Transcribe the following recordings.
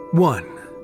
1.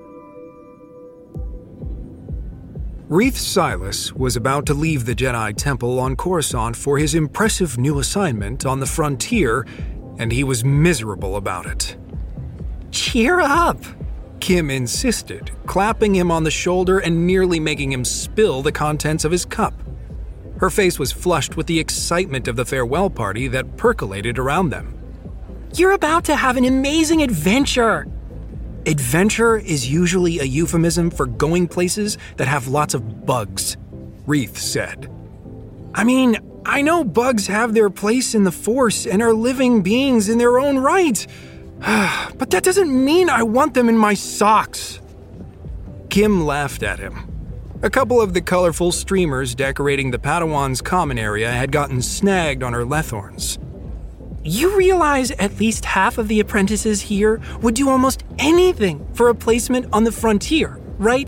Reath Silas was about to leave the Jedi Temple on Coruscant for his impressive new assignment on the frontier, and he was miserable about it. "Cheer up," Kim insisted, clapping him on the shoulder and nearly making him spill the contents of his cup. Her face was flushed with the excitement of the farewell party that percolated around them. "You're about to have an amazing adventure." Adventure is usually a euphemism for going places that have lots of bugs, Reath said. "I mean, I know bugs have their place in the Force and are living beings in their own right, but that doesn't mean I want them in my socks." Kim laughed at him. A couple of the colorful streamers decorating the Padawan's common area had gotten snagged on her Lethorns. "You realize at least half of the apprentices here would do almost anything for a placement on the frontier, right?"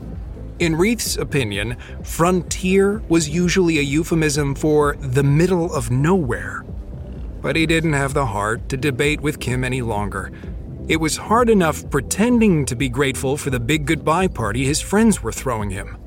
In Reath's opinion, frontier was usually a euphemism for the middle of nowhere. But he didn't have the heart to debate with Kim any longer. It was hard enough pretending to be grateful for the big goodbye party his friends were throwing him.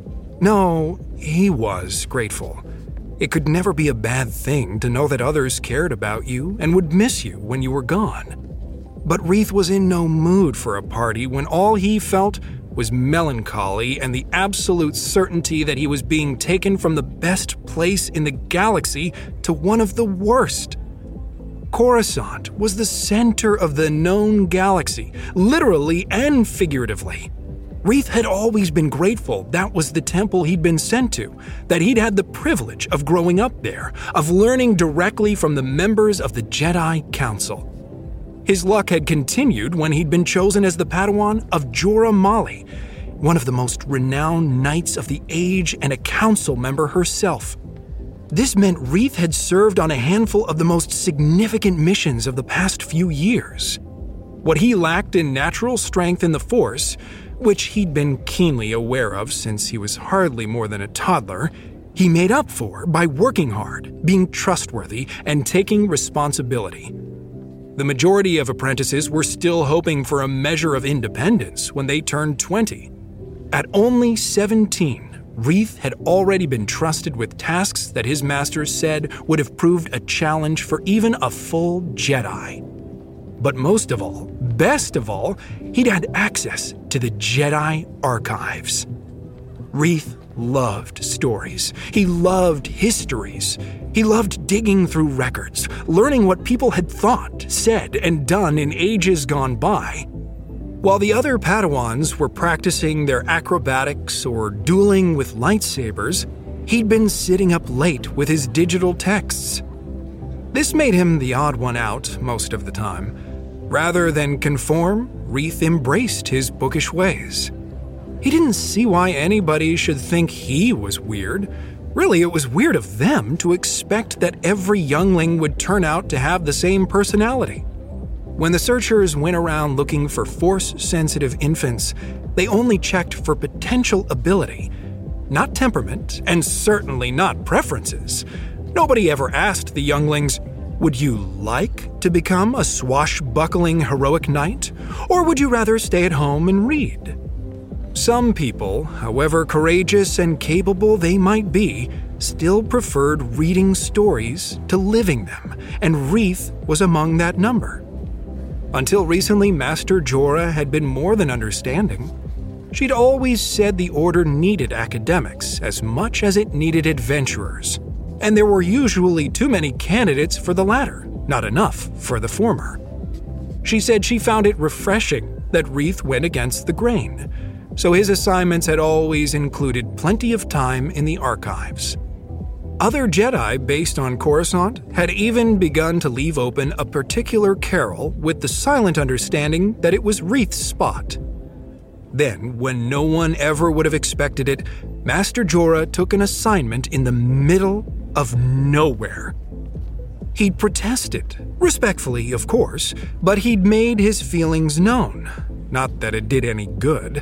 No, he was grateful. It could never be a bad thing to know that others cared about you and would miss you when you were gone. But Reath was in no mood for a party when all he felt was melancholy and the absolute certainty that he was being taken from the best place in the galaxy to one of the worst. Coruscant was the center of the known galaxy, literally and figuratively. Reath had always been grateful that was the temple he'd been sent to, that he'd had the privilege of growing up there, of learning directly from the members of the Jedi Council. His luck had continued when he'd been chosen as the Padawan of Jora Malli, one of the most renowned knights of the age and a council member herself. This meant Reath had served on a handful of the most significant missions of the past few years. What he lacked in natural strength in the Force, which he'd been keenly aware of since he was hardly more than a toddler, he made up for by working hard, being trustworthy, and taking responsibility. The majority of apprentices were still hoping for a measure of independence when they turned 20. At only 17, Reath had already been trusted with tasks that his masters said would have proved a challenge for even a full Jedi. But most of all, best of all, he'd had access to the Jedi archives. Reath loved stories. He loved histories. He loved digging through records, learning what people had thought, said, and done in ages gone by. While the other Padawans were practicing their acrobatics or dueling with lightsabers, he'd been sitting up late with his digital texts. This made him the odd one out most of the time. Rather than conform, Reath embraced his bookish ways. He didn't see why anybody should think he was weird. Really, it was weird of them to expect that every youngling would turn out to have the same personality. When the searchers went around looking for Force-sensitive infants, they only checked for potential ability, not temperament, and certainly not preferences. Nobody ever asked the younglings, "Would you like to become a swashbuckling heroic knight, or would you rather stay at home and read?" Some people, however courageous and capable they might be, still preferred reading stories to living them, and Reath was among that number. Until recently, Master Jora had been more than understanding. She'd always said the Order needed academics as much as it needed adventurers, and there were usually too many candidates for the latter, not enough for the former. She said she found it refreshing that Reath went against the grain, so his assignments had always included plenty of time in the archives. Other Jedi based on Coruscant had even begun to leave open a particular carol with the silent understanding that it was Reath's spot. Then, when no one ever would have expected it, Master Jora took an assignment in the middle of nowhere. He'd protested, respectfully, of course, but he'd made his feelings known. Not that it did any good.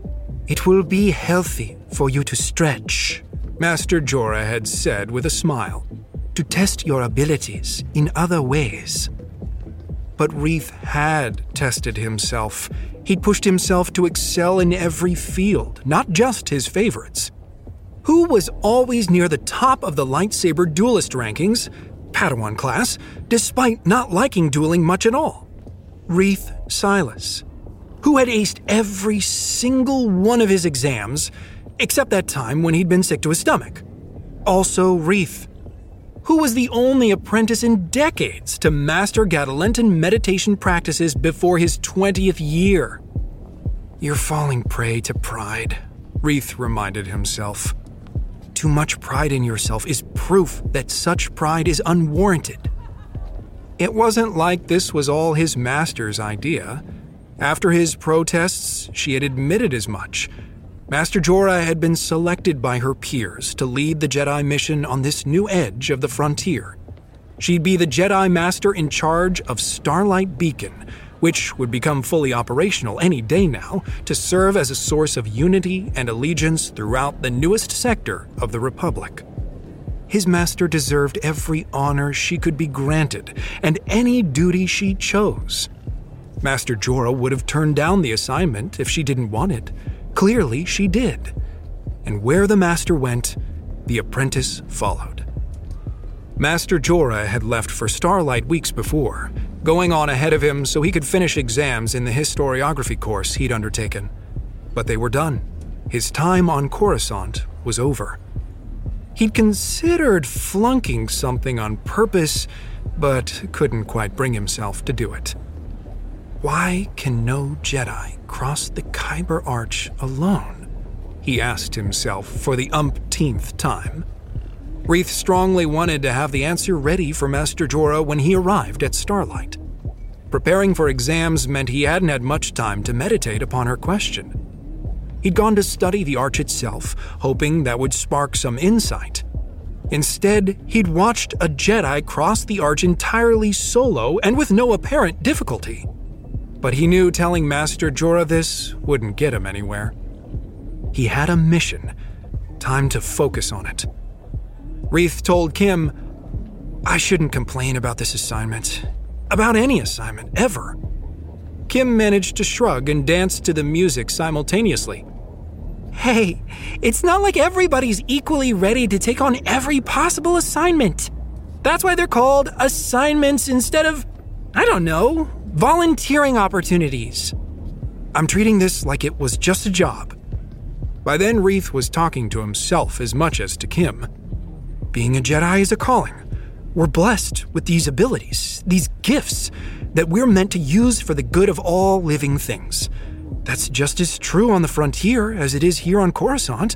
"It will be healthy for you to stretch," Master Jora had said with a smile, "to test your abilities in other ways." But Reeth had tested himself. He'd pushed himself to excel in every field, not just his favorites. Who was always near the top of the lightsaber duelist rankings, Padawan class, despite not liking dueling much at all? Reeth Silas, who had aced every single one of his exams, except that time when he'd been sick to his stomach. Also Reeth, who was the only apprentice in decades to master Gadalentan meditation practices before his 20th year. "You're falling prey to pride," Reeth reminded himself. "Too much pride in yourself is proof that such pride is unwarranted." It wasn't like this was all his master's idea. After his protests, she had admitted as much. Master Jorah had been selected by her peers to lead the Jedi mission on this new edge of the frontier. She'd be the Jedi Master in charge of Starlight Beacon, which would become fully operational any day now to serve as a source of unity and allegiance throughout the newest sector of the Republic. His master deserved every honor she could be granted and any duty she chose. Master Jorah would have turned down the assignment if she didn't want it. Clearly, she did. And where the master went, the apprentice followed. Master Jorah had left for Starlight weeks before, going on ahead of him so he could finish exams in the historiography course he'd undertaken. But they were done. His time on Coruscant was over. He'd considered flunking something on purpose, but couldn't quite bring himself to do it. Why can no Jedi cross the Kyber Arch alone? He asked himself for the umpteenth time. Reeth strongly wanted to have the answer ready for Master Jorah when he arrived at Starlight. Preparing for exams meant he hadn't had much time to meditate upon her question. He'd gone to study the arch itself, hoping that would spark some insight. Instead, he'd watched a Jedi cross the arch entirely solo and with no apparent difficulty. But he knew telling Master Jorah this wouldn't get him anywhere. He had a mission. Time to focus on it. Reeth told Kim, "I shouldn't complain about this assignment. About any assignment, ever." Kim managed to shrug and dance to the music simultaneously. "Hey, it's not like everybody's equally ready to take on every possible assignment. That's why they're called assignments instead of, I don't know, volunteering opportunities. I'm treating this like it was just a job." By then, Reeth was talking to himself as much as to Kim. Being a Jedi is a calling. We're blessed with these abilities, these gifts, that we're meant to use for the good of all living things. That's just as true on the frontier as it is here on Coruscant.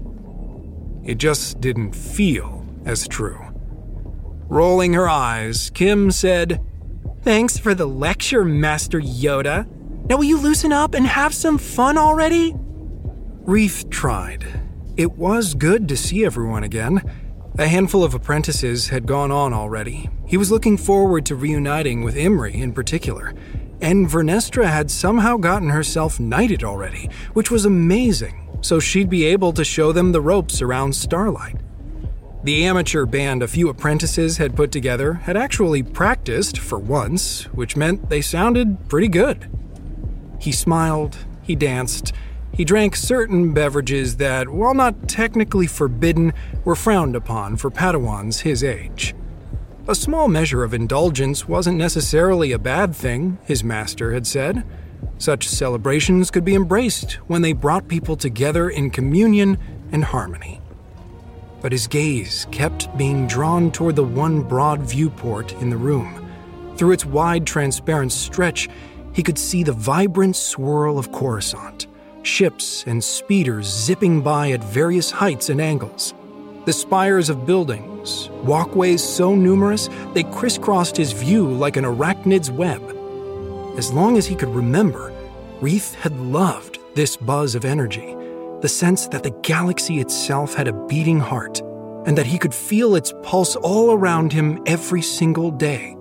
It just didn't feel as true. Rolling her eyes, Kim said, "Thanks for the lecture, Master Yoda. Now will you loosen up and have some fun already?" Reeth tried. It was good to see everyone again. A handful of apprentices had gone on already. He was looking forward to reuniting with Imri in particular. And Vernestra had somehow gotten herself knighted already, which was amazing, so she'd be able to show them the ropes around Starlight. The amateur band a few apprentices had put together had actually practiced for once, which meant they sounded pretty good. He smiled, he danced, he drank certain beverages that, while not technically forbidden, were frowned upon for Padawans his age. A small measure of indulgence wasn't necessarily a bad thing, his master had said. Such celebrations could be embraced when they brought people together in communion and harmony. But his gaze kept being drawn toward the one broad viewport in the room. Through its wide, transparent stretch, he could see the vibrant swirl of Coruscant, ships and speeders zipping by at various heights and angles. The spires of buildings, walkways so numerous they crisscrossed his view like an arachnid's web. As long as he could remember, Reeth had loved this buzz of energy, the sense that the galaxy itself had a beating heart, and that he could feel its pulse all around him every single day.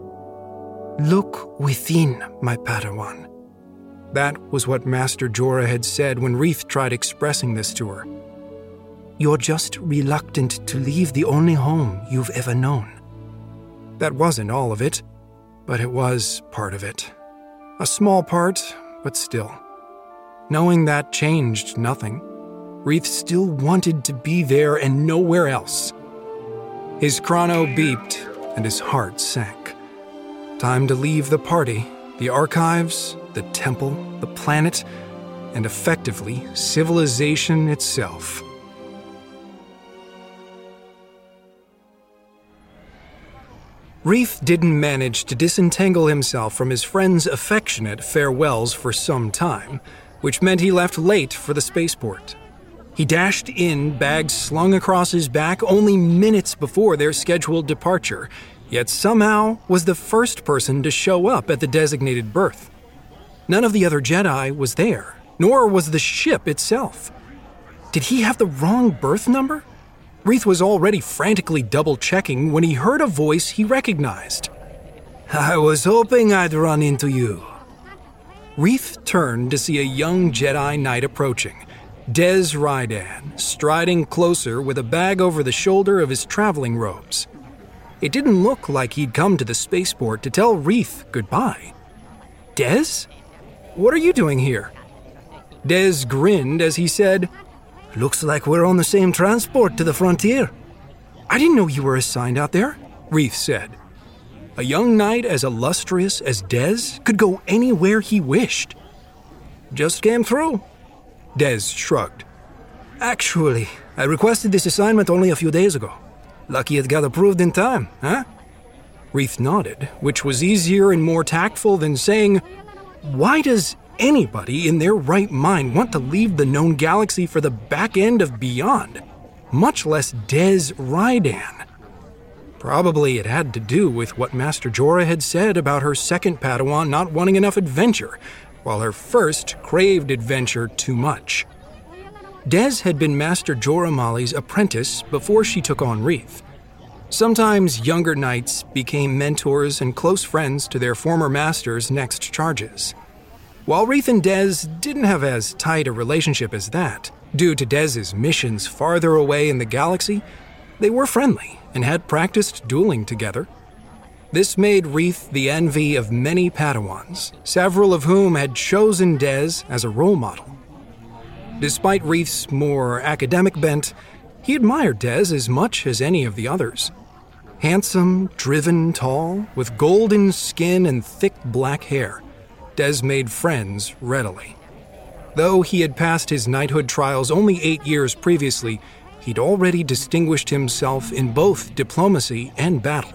"Look within, my Padawan." That was what Master Jorah had said when Reeth tried expressing this to her. "You're just reluctant to leave the only home you've ever known." That wasn't all of it, but it was part of it. A small part, but still. Knowing that changed nothing, Reath still wanted to be there and nowhere else. His chrono beeped and his heart sank. Time to leave the party, the archives, the temple, the planet, and effectively civilization itself. Reath didn't manage to disentangle himself from his friend's affectionate farewells for some time, which meant he left late for the spaceport. He dashed in, bags slung across his back, only minutes before their scheduled departure, yet somehow was the first person to show up at the designated berth. None of the other Jedi was there, nor was the ship itself. Did he have the wrong berth number? Reath was already frantically double-checking when he heard a voice he recognized. "I was hoping I'd run into you." Reath turned to see a young Jedi Knight approaching, Dez Rydan, striding closer with a bag over the shoulder of his traveling robes. It didn't look like he'd come to the spaceport to tell Reath goodbye. "Dez? What are you doing here?" Dez grinned as he said, "Looks like we're on the same transport to the frontier." "I didn't know you were assigned out there," Reath said. A young knight as illustrious as Dez could go anywhere he wished. "Just came through." Dez shrugged. "Actually, I requested this assignment only a few days ago. Lucky it got approved in time, huh?" Reath nodded, which was easier and more tactful than saying, "Why does anybody in their right mind want to leave the known galaxy for the back end of beyond, much less Dez Rydan?" Probably it had to do with what Master Jorah had said about her second Padawan not wanting enough adventure, while her first craved adventure too much. Dez had been Master Jorah Malli's apprentice before she took on Reath. Sometimes younger knights became mentors and close friends to their former master's next charges. While Reath and Dez didn't have as tight a relationship as that, due to Dez's missions farther away in the galaxy, they were friendly and had practiced dueling together. This made Reath the envy of many Padawans, several of whom had chosen Dez as a role model. Despite Reath's more academic bent, he admired Dez as much as any of the others. Handsome, driven, tall, with golden skin and thick black hair, Dez made friends readily. Though he had passed his knighthood trials only 8 years previously, he'd already distinguished himself in both diplomacy and battle.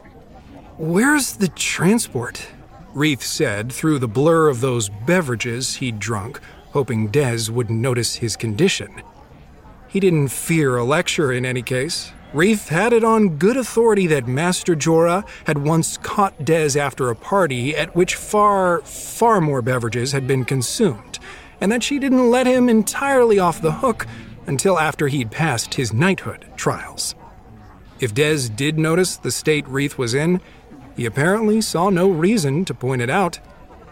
"Where's the transport?" Reath said through the blur of those beverages he'd drunk, hoping Dez wouldn't notice his condition. He didn't fear a lecture in any case. Reath had it on good authority that Master Jorah had once caught Dez after a party at which far more beverages had been consumed, and that she didn't let him entirely off the hook until after he'd passed his knighthood trials. If Dez did notice the state Reath was in, he apparently saw no reason to point it out.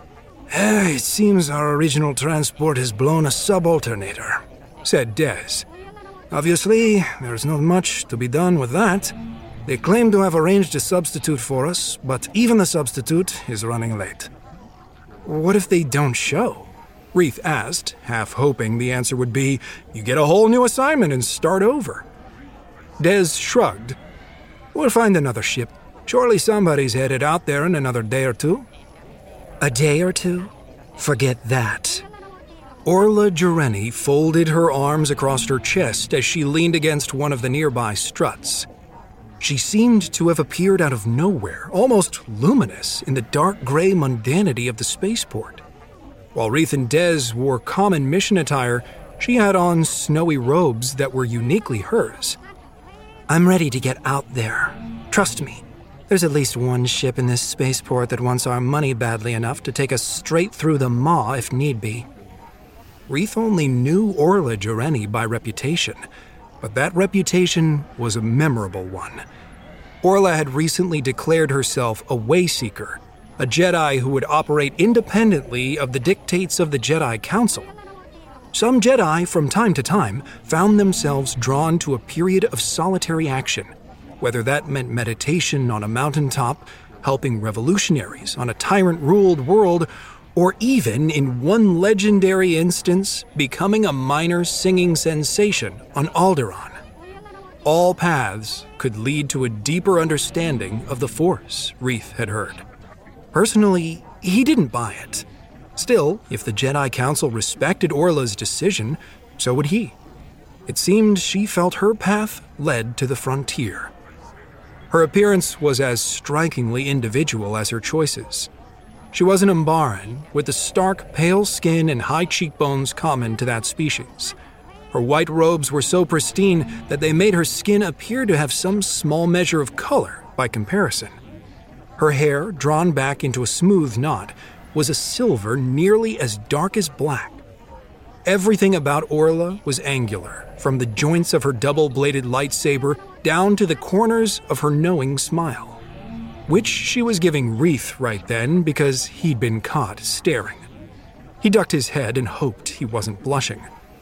"It seems our original transport has blown a subalternator," said Dez. "Obviously, there's not much to be done with that. They claim to have arranged a substitute for us, but even the substitute is running late." "What if they don't show?" Reath asked, half hoping the answer would be, "You get a whole new assignment and start over." Dez shrugged. "We'll find another ship. Surely somebody's headed out there in another day or two." "A day or two? Forget that." Orla Jareni folded her arms across her chest as she leaned against one of the nearby struts. She seemed to have appeared out of nowhere, almost luminous in the dark gray mundanity of the spaceport. While Reath and Dez wore common mission attire, she had on snowy robes that were uniquely hers. "I'm ready to get out there. Trust me. There's at least one ship in this spaceport that wants our money badly enough to take us straight through the maw if need be." Reath only knew Orla Jareni by reputation, but that reputation was a memorable one. Orla had recently declared herself a Wayseeker, a Jedi who would operate independently of the dictates of the Jedi Council. Some Jedi, from time to time, found themselves drawn to a period of solitary action, whether that meant meditation on a mountaintop, helping revolutionaries on a tyrant-ruled world, or even, in one legendary instance, becoming a minor singing sensation on Alderaan. All paths could lead to a deeper understanding of the Force, Reath had heard. Personally, he didn't buy it. Still, if the Jedi Council respected Orla's decision, so would he. It seemed she felt her path led to the frontier. Her appearance was as strikingly individual as her choices. She was an Umbaran, with the stark, pale skin and high cheekbones common to that species. Her white robes were so pristine that they made her skin appear to have some small measure of color by comparison. Her hair, drawn back into a smooth knot, was a silver nearly as dark as black. Everything about Orla was angular, from the joints of her double-bladed lightsaber down to the corners of her knowing smile, which she was giving Reath right then because he'd been caught staring. He ducked his head and hoped he wasn't blushing.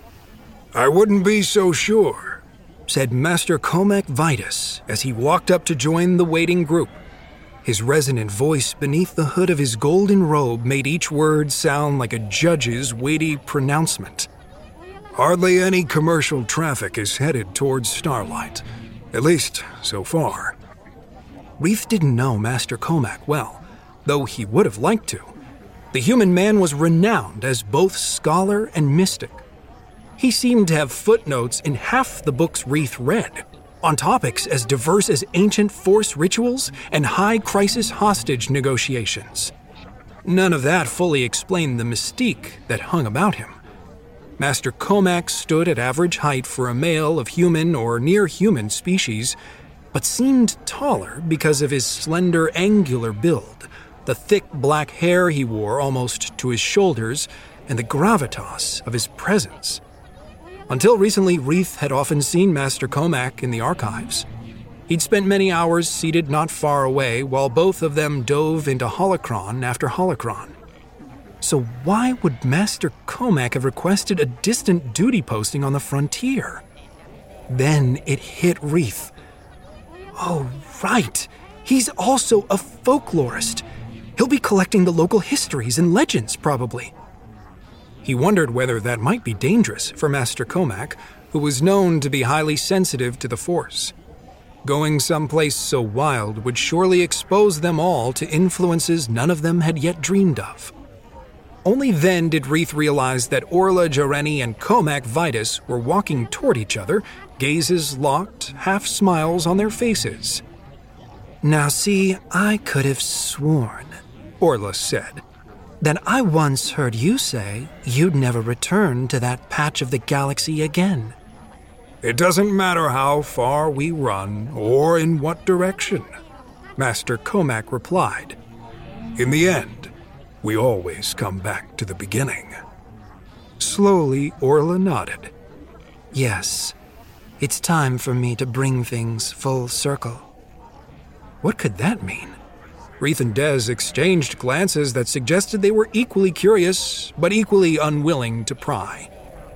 "I wouldn't be so sure," said Master Cohmac Vitus as he walked up to join the waiting group. His resonant voice beneath the hood of his golden robe made each word sound like a judge's weighty pronouncement. "Hardly any commercial traffic is headed towards Starlight, at least so far." Reath didn't know Master Cohmac well, though he would have liked to. The human man was renowned as both scholar and mystic. He seemed to have footnotes in half the books Reath read, on topics as diverse as ancient Force rituals and high-crisis hostage negotiations. None of that fully explained the mystique that hung about him. Master Cohmac stood at average height for a male of human or near-human species, but seemed taller because of his slender, angular build, the thick black hair he wore almost to his shoulders, and the gravitas of his presence. Until recently, Reath had often seen Master Cohmac in the archives. He'd spent many hours seated not far away while both of them dove into holocron after holocron. So why would Master Cohmac have requested a distant duty posting on the frontier? Then it hit Reath. Oh, right. He's also a folklorist. He'll be collecting the local histories and legends, probably. He wondered whether that might be dangerous for Master Cohmac, who was known to be highly sensitive to the Force. Going someplace so wild would surely expose them all to influences none of them had yet dreamed of. Only then did Reath realize that Orla Jareni and Cohmac Vitus were walking toward each other, gazes locked, half smiles on their faces. "Now see, I could have sworn," Orla said, "that I once heard you say you'd never return to that patch of the galaxy again." "It doesn't matter how far we run or in what direction," Master Cohmac replied. "In the end, we always come back to the beginning." Slowly, Orla nodded. "Yes, it's time for me to bring things full circle." What could that mean? Reath and Des exchanged glances that suggested they were equally curious, but equally unwilling to pry.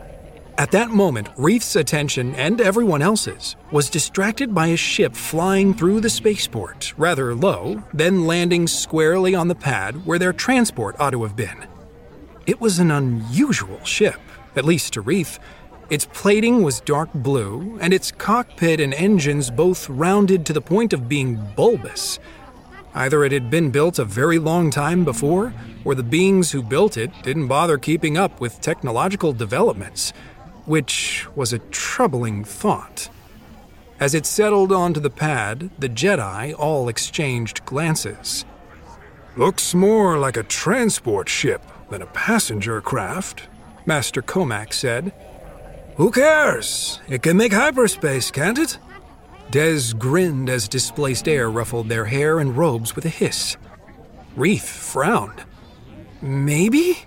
At that moment, Reath's attention, and everyone else's, was distracted by a ship flying through the spaceport, rather low, then landing squarely on the pad where their transport ought to have been. It was an unusual ship, at least to Reath. Its plating was dark blue, and its cockpit and engines both rounded to the point of being bulbous. Either it had been built a very long time before, or the beings who built it didn't bother keeping up with technological developments, which was a troubling thought. As it settled onto the pad, the Jedi all exchanged glances. "Looks more like a transport ship than a passenger craft," Master Cohmac said. "Who cares? It can make hyperspace, can't it?" Des grinned as displaced air ruffled their hair and robes with a hiss. Reath frowned. "Maybe?"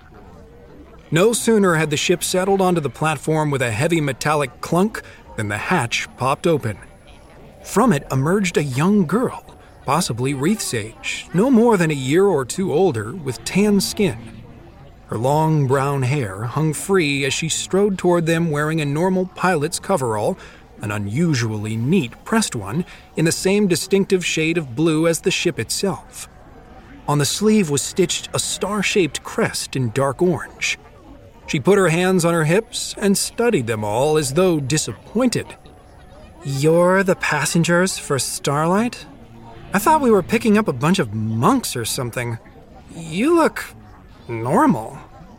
No sooner had the ship settled onto the platform with a heavy metallic clunk than the hatch popped open. From it emerged a young girl, possibly Reath's age, no more than a year or two older, with tan skin. Her long brown hair hung free as she strode toward them wearing a normal pilot's coverall, an unusually neat pressed one in the same distinctive shade of blue as the ship itself. On the sleeve was stitched a star-shaped crest in dark orange. She put her hands on her hips and studied them all as though disappointed. "You're the passengers for Starlight? I thought we were picking up a bunch of monks or something. You look normal."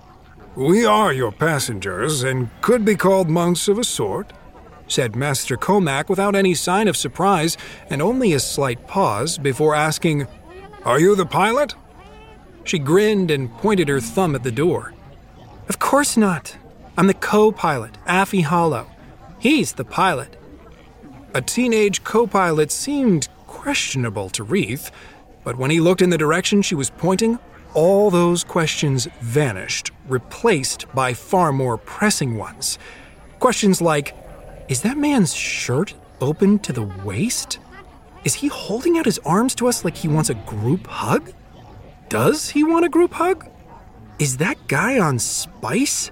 "We are your passengers and could be called monks of a sort," said Master Comac without any sign of surprise and only a slight pause before asking, "Are you the pilot?" She grinned and pointed her thumb at the door. "Of course not. I'm the co-pilot, Affie Hollow. He's the pilot." A teenage co-pilot seemed questionable to Reith, but when he looked in the direction she was pointing, all those questions vanished, replaced by far more pressing ones. Questions like, is that man's shirt open to the waist? Is he holding out his arms to us like he wants a group hug? Does he want a group hug? Is that guy on spice?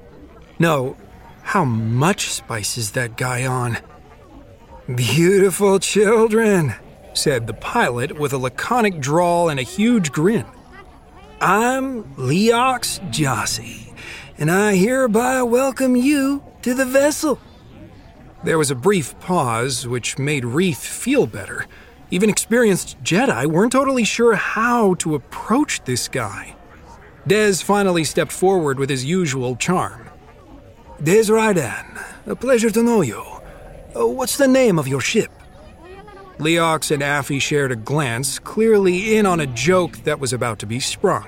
No, how much spice is that guy on? "Beautiful children," said the pilot with a laconic drawl and a huge grin. "I'm Leox Jossi, and I hereby welcome you to the vessel." There was a brief pause, which made Reith feel better. Even experienced Jedi weren't totally sure how to approach this guy. Des finally stepped forward with his usual charm. "Des Rydan, a pleasure to know you. What's the name of your ship?" Leox and Affie shared a glance, clearly in on a joke that was about to be sprung.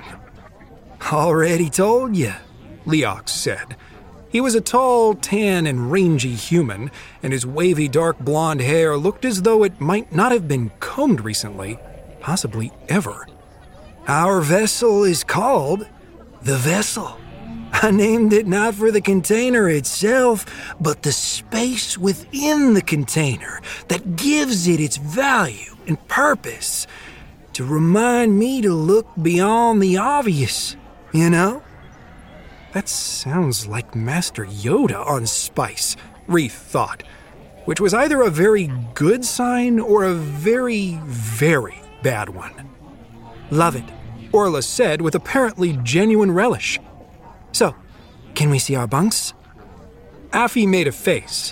"Already told you," Leox said. He was a tall, tan, and rangy human, and his wavy dark blonde hair looked as though it might not have been combed recently, possibly ever. "Our vessel is called the Vessel. I named it not for the container itself, but the space within the container that gives it its value and purpose. To remind me to look beyond the obvious, you know?" That sounds like Master Yoda on spice, Reith thought, which was either a very good sign or a very, very bad one. "Love it," Orla said with apparently genuine relish. "So, can we see our bunks?" Affie made a face.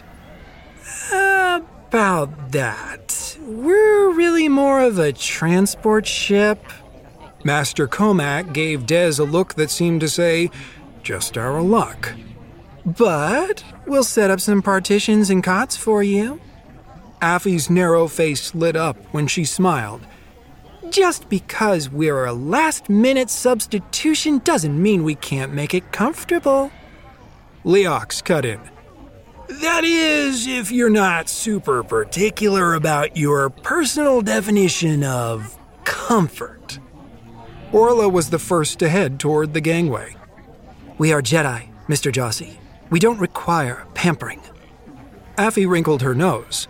"About that. We're really more of a transport ship." Master Comac gave Des a look that seemed to say, "Just our luck. But we'll set up some partitions and cots for you." Affie's narrow face lit up when she smiled. "Just because we're a last-minute substitution doesn't mean we can't make it comfortable." Leox cut in. "That is, if you're not super particular about your personal definition of comfort." Orla was the first to head toward the gangway. "We are Jedi, Mr. Jossi. We don't require pampering." Affie wrinkled her nose.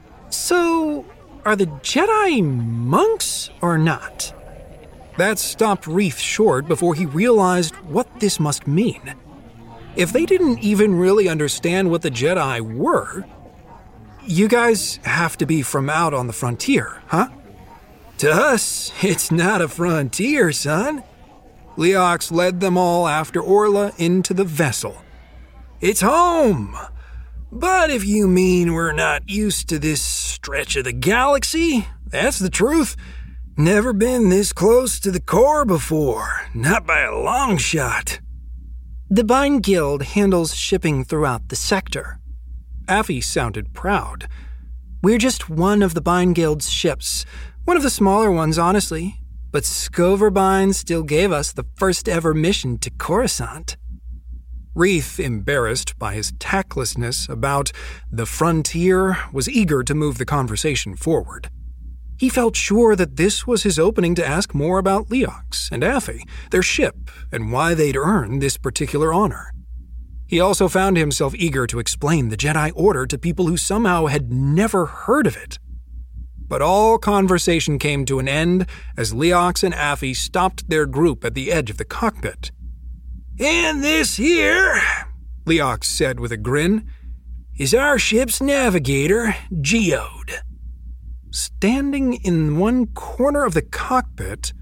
"So, are the Jedi monks or not?" That stopped Reith short before he realized what this must mean. If they didn't even really understand what the Jedi were, "You guys have to be from out on the frontier, huh?" "To us, it's not a frontier, son." Leox led them all after Orla into the vessel. "It's home. But if you mean we're not used to this stretch of the galaxy, that's the truth. Never been this close to the core before, not by a long shot." "The Bind Guild handles shipping throughout the sector." Affie sounded proud. "We're just one of the Bind Guild's ships. One of the smaller ones, honestly. But Scoverbind still gave us the first ever mission to Coruscant." Reith, embarrassed by his tactlessness about the frontier, was eager to move the conversation forward. He felt sure that this was his opening to ask more about Leox and Affie, their ship, and why they'd earned this particular honor. He also found himself eager to explain the Jedi Order to people who somehow had never heard of it. But all conversation came to an end as Leox and Affie stopped their group at the edge of the cockpit. "And this here," Leox said with a grin, "is our ship's navigator, Geode." Standing in one corner of the cockpit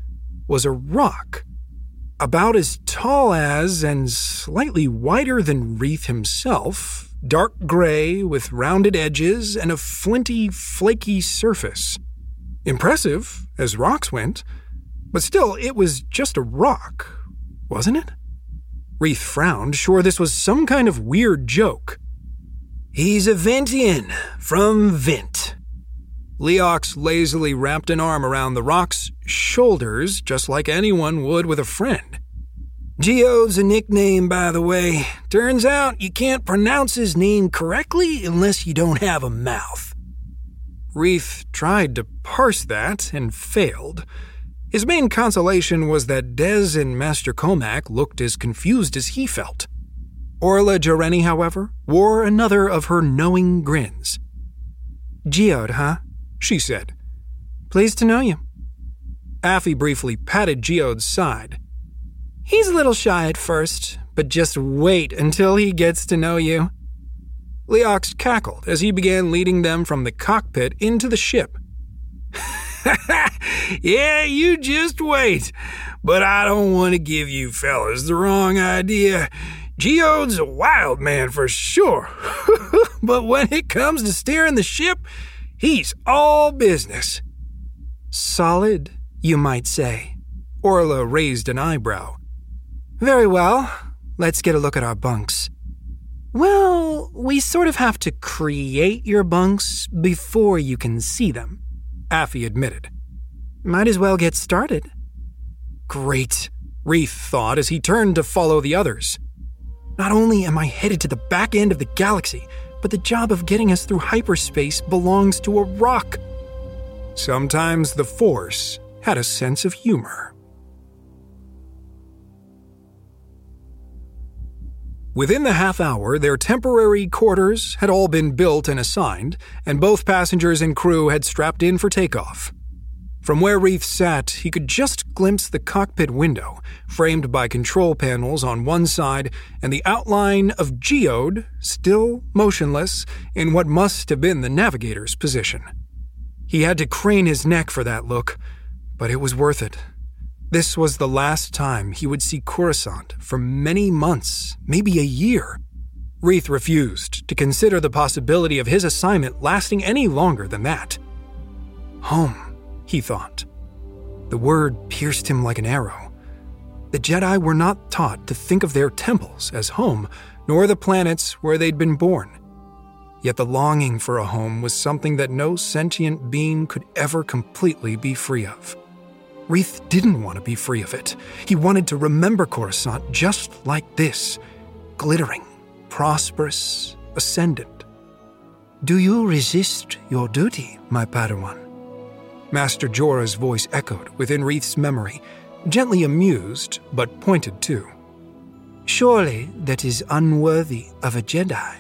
was a rock, about as tall as and slightly wider than Wreath himself, dark gray with rounded edges and a flinty, flaky surface. Impressive, as rocks went, but still, it was just a rock, wasn't it? Wreath frowned, sure this was some kind of weird joke. "He's a Ventian, from Vent." Leox lazily wrapped an arm around the rock's shoulders, just like anyone would with a friend. "Geode's a nickname, by the way. Turns out you can't pronounce his name correctly unless you don't have a mouth." Wreath tried to parse that and failed. His main consolation was that Dez and Master Comac looked as confused as he felt. Orla Jareni, however, wore another of her knowing grins. "Geode, huh?" she said. "Pleased to know you." Affy briefly patted Geode's side. "He's a little shy at first, but just wait until he gets to know you." Leox cackled as he began leading them from the cockpit into the ship. "Yeah, you just wait. But I don't want to give you fellas the wrong idea. Geode's a wild man for sure. But when it comes to steering the ship, he's all business." "Solid, you might say." Orla raised an eyebrow. "Very well. Let's get a look at our bunks." "Well, we sort of have to create your bunks before you can see them," Affy admitted. "Might as well get started." "Great," Wreath thought as he turned to follow the others. "Not only am I headed to the back end of the galaxy, but the job of getting us through hyperspace belongs to a rock." Sometimes the Force had a sense of humor. Within the half hour, their temporary quarters had all been built and assigned, and both passengers and crew had strapped in for takeoff. From where Wreath sat, he could just glimpse the cockpit window, framed by control panels on one side, and the outline of Geode, still motionless, in what must have been the navigator's position. He had to crane his neck for that look, but it was worth it. This was the last time he would see Coruscant for many months, maybe a year. Wreath refused to consider the possibility of his assignment lasting any longer than that. Home, he thought. The word pierced him like an arrow. The Jedi were not taught to think of their temples as home, nor the planets where they'd been born. Yet the longing for a home was something that no sentient being could ever completely be free of. Wreath didn't want to be free of it. He wanted to remember Coruscant just like this, glittering, prosperous, ascendant. "Do you resist your duty, my Padawan?" Master Jorah's voice echoed within Wreath's memory, gently amused, but pointed too. "Surely that is unworthy of a Jedi."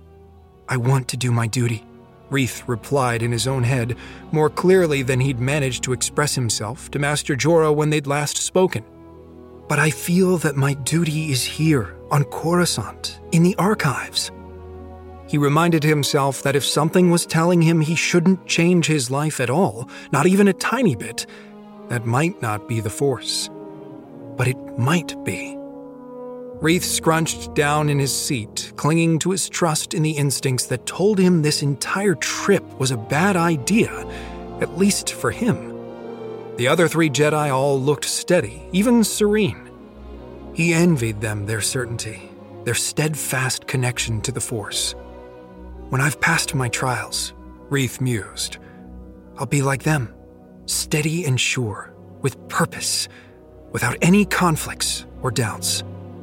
"I want to do my duty," Wreath replied in his own head, more clearly than he'd managed to express himself to Master Jorah when they'd last spoken. "But I feel that my duty is here, on Coruscant, in the archives." He reminded himself that if something was telling him he shouldn't change his life at all, not even a tiny bit, that might not be the Force. But it might be. Wreath scrunched down in his seat, clinging to his trust in the instincts that told him this entire trip was a bad idea, at least for him. The other three Jedi all looked steady, even serene. He envied them their certainty, their steadfast connection to the Force. "When I've passed my trials," Wreath mused, "I'll be like them, steady and sure, with purpose, without any conflicts or doubts."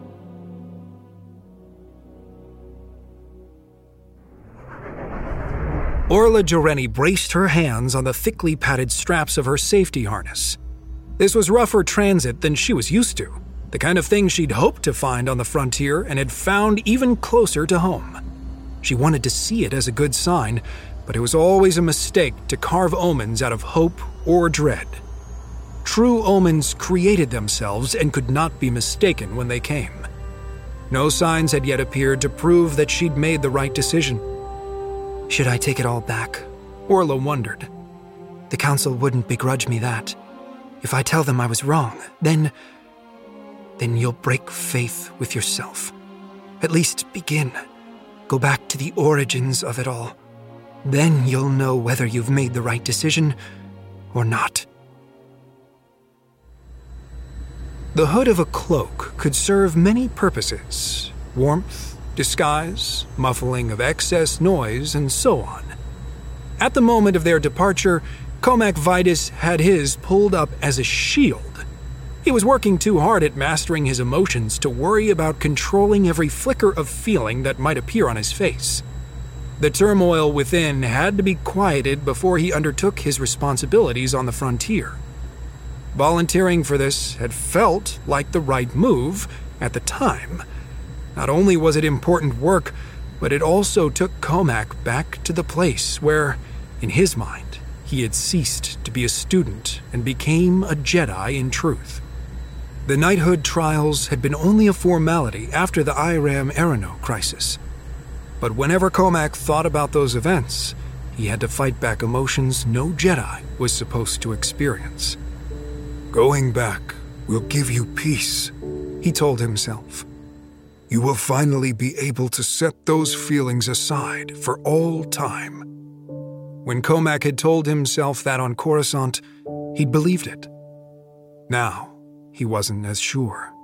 Orla Jareni braced her hands on the thickly padded straps of her safety harness. This was rougher transit than she was used to, the kind of thing she'd hoped to find on the frontier and had found even closer to home. She wanted to see it as a good sign, but it was always a mistake to carve omens out of hope or dread. True omens created themselves and could not be mistaken when they came. No signs had yet appeared to prove that she'd made the right decision. Should I take it all back? Orla wondered. The Council wouldn't begrudge me that. If I tell them I was wrong, then you'll break faith with yourself. At least begin. Go back to the origins of it all. Then you'll know whether you've made the right decision or not. The hood of a cloak could serve many purposes: warmth, disguise, muffling of excess noise, and so on. At the moment of their departure, Comac Vitus had his pulled up as a shield. He was working too hard at mastering his emotions to worry about controlling every flicker of feeling that might appear on his face. The turmoil within had to be quieted before he undertook his responsibilities on the frontier. Volunteering for this had felt like the right move at the time. Not only was it important work, but it also took Comac back to the place where, in his mind, he had ceased to be a student and became a Jedi in truth. The knighthood trials had been only a formality after the Iram Arano crisis. But whenever Comac thought about those events, he had to fight back emotions no Jedi was supposed to experience. Going back will give you peace, he told himself. You will finally be able to set those feelings aside for all time. When Comac had told himself that on Coruscant, he'd believed it. Now, he wasn't as sure.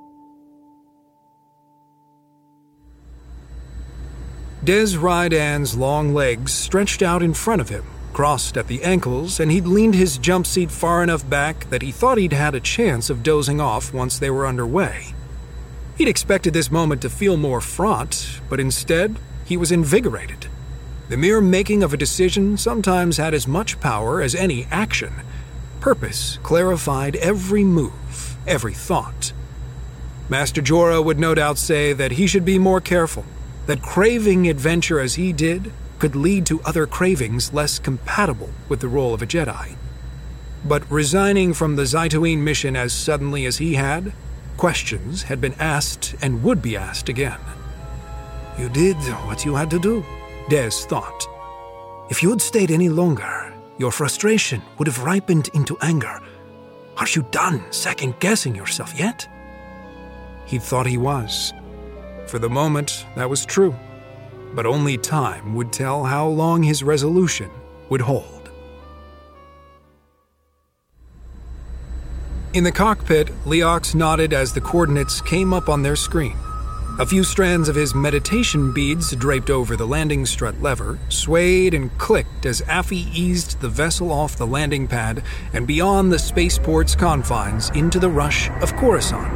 Des Rydan's long legs stretched out in front of him, crossed at the ankles, and he'd leaned his jump seat far enough back that he thought he'd had a chance of dozing off once they were underway. He'd expected this moment to feel more fraught, but instead, he was invigorated. The mere making of a decision sometimes had as much power as any action. Purpose clarified every move, every thought. Master Jorah would no doubt say that he should be more careful, that craving adventure as he did could lead to other cravings less compatible with the role of a Jedi. But resigning from the Zaituin mission as suddenly as he had, questions had been asked and would be asked again. You did what you had to do, Des thought. If you had stayed any longer, your frustration would have ripened into anger. Are you done second-guessing yourself yet? He thought he was. For the moment, that was true. But only time would tell how long his resolution would hold. In the cockpit, Leox nodded as the coordinates came up on their screen. A few strands of his meditation beads draped over the landing strut lever swayed and clicked as Affy eased the vessel off the landing pad and beyond the spaceport's confines into the rush of Coruscant.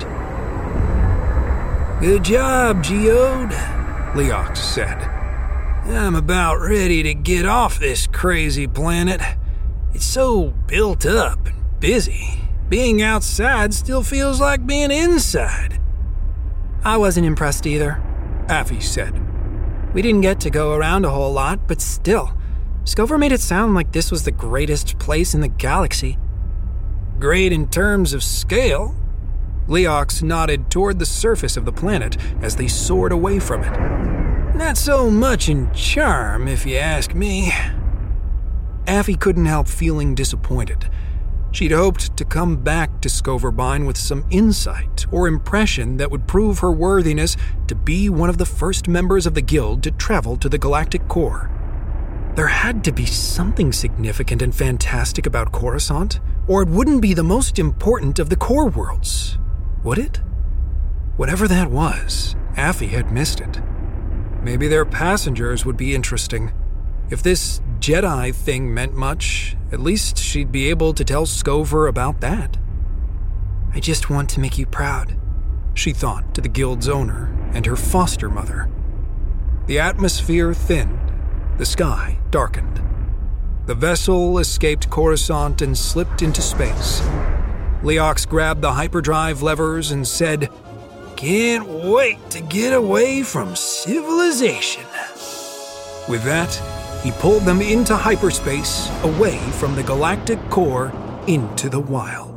Good job, Geode, Leox said. I'm about ready to get off this crazy planet. It's so built up and busy. Being outside still feels like being inside. I wasn't impressed either, Affy said. We didn't get to go around a whole lot, but still, Scover made it sound like this was the greatest place in the galaxy. Great in terms of scale. Leox nodded toward the surface of the planet as they soared away from it. Not so much in charm, if you ask me. Affy couldn't help feeling disappointed. She'd hoped to come back to Scoverbine with some insight or impression that would prove her worthiness to be one of the first members of the Guild to travel to the Galactic Core. There had to be something significant and fantastic about Coruscant, or it wouldn't be the most important of the core worlds, would it? Whatever that was, Affy had missed it. Maybe their passengers would be interesting. If this Jedi thing meant much, at least she'd be able to tell Scover about that. I just want to make you proud, she thought to the Guild's owner and her foster mother. The atmosphere thinned, the sky darkened. The vessel escaped Coruscant and slipped into space. Leox grabbed the hyperdrive levers and said, "Can't wait to get away from civilization." With that, he pulled them into hyperspace, away from the galactic core, into the wild.